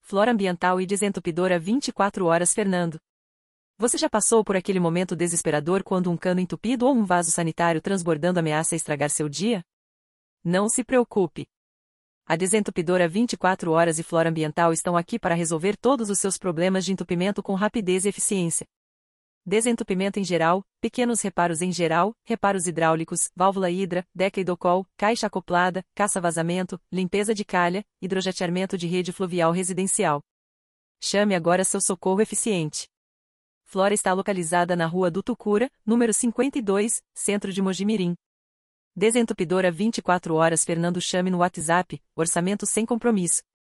Flora ambiental e desentupidora 24 horas Fernando. Você já passou por aquele momento desesperador quando um cano entupido ou um vaso sanitário transbordando ameaça estragar seu dia? Não se preocupe. A Desentupidora 24 horas e Flora Ambiental estão aqui para resolver todos os seus problemas de entupimento com rapidez e eficiência. Desentupimento em geral, pequenos reparos em geral, reparos hidráulicos, válvula hidra, deca hidrocol, caixa acoplada, caça-vazamento, limpeza de calha, hidrojateamento de rede fluvial residencial. Chame agora seu socorro eficiente. Flora está localizada na Rua do Tucura, número 52, centro de Mojimirim. Desentupidora 24 horas Fernando. Chame no WhatsApp, orçamento sem compromisso,